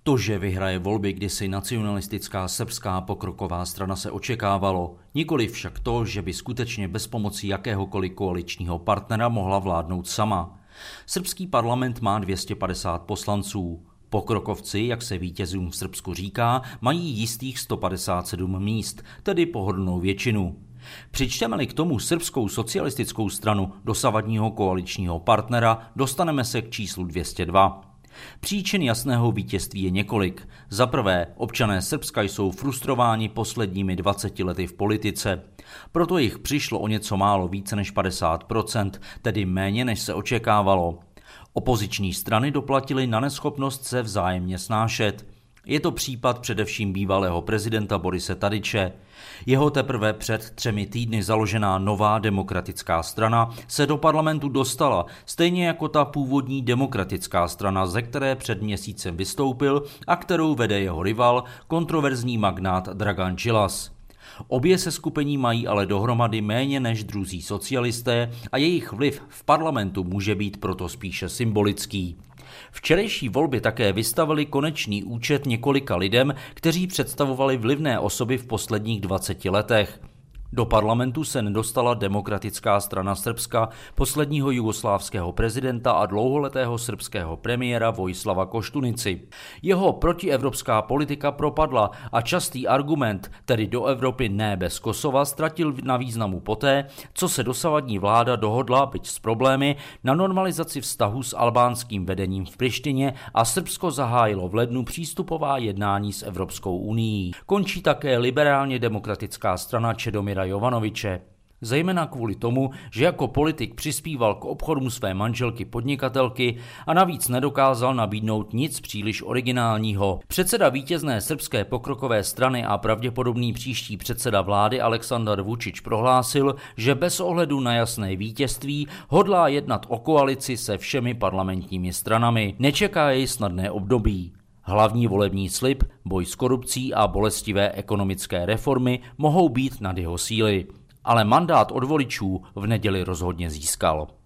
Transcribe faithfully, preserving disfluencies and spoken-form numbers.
To, že vyhraje volby, kdysi nacionalistická srbská pokroková strana, se očekávalo, nikoli však to, že by skutečně bez pomoci jakéhokoliv koaličního partnera mohla vládnout sama. Srbský parlament má dvě stě padesát poslanců. Pokrokovci, jak se vítězům v Srbsku říká, mají jistých sto padesát sedm míst, tedy pohodlnou většinu. Přičteme-li k tomu srbskou socialistickou stranu dosavadního koaličního partnera, dostaneme se k číslu dvě stě dva. Příčin jasného vítězství je několik. Za prvé, občané Srbska jsou frustrováni posledními dvaceti lety v politice. Proto jich přišlo o něco málo více než padesát procent, tedy méně než se očekávalo. Opoziční strany doplatily na neschopnost se vzájemně snášet. Je to případ především bývalého prezidenta Borise Tadiče. Jeho teprve před třemi týdny založená Nová demokratická strana se do parlamentu dostala, stejně jako ta původní demokratická strana, ze které před měsícem vystoupil a kterou vede jeho rival, kontroverzní magnát Dragan Đilas. Obě seskupení mají ale dohromady méně než druzí socialisté a jejich vliv v parlamentu může být proto spíše symbolický. Včerejší volby také vystavili konečný účet několika lidem, kteří představovali vlivné osoby v posledních dvaceti letech. Do parlamentu se nedostala Demokratická strana Srbska posledního jugoslávského prezidenta a dlouholetého srbského premiéra Vojislava Koštunici. Jeho protievropská politika propadla a častý argument, tedy do Evropy ne bez Kosova, ztratil na významu poté, co se dosavadní vláda dohodla, byť s problémy, na normalizaci vztahu s albánským vedením v Prištině a Srbsko zahájilo v lednu přístupová jednání s Evropskou unií. Končí také liberálně demokratická strana Čedomira Jovanoviče. Zejména kvůli tomu, že jako politik přispíval k obchodům své manželky podnikatelky a navíc nedokázal nabídnout nic příliš originálního. Předseda vítězné srbské pokrokové strany a pravděpodobný příští předseda vlády Aleksandar Vučić prohlásil, že bez ohledu na jasné vítězství hodlá jednat o koalici se všemi parlamentními stranami. Nečeká jej snadné období. Hlavní volební slib, boj s korupcí a bolestivé ekonomické reformy mohou být nad jeho síly. Ale mandát od voličů v neděli rozhodně získal.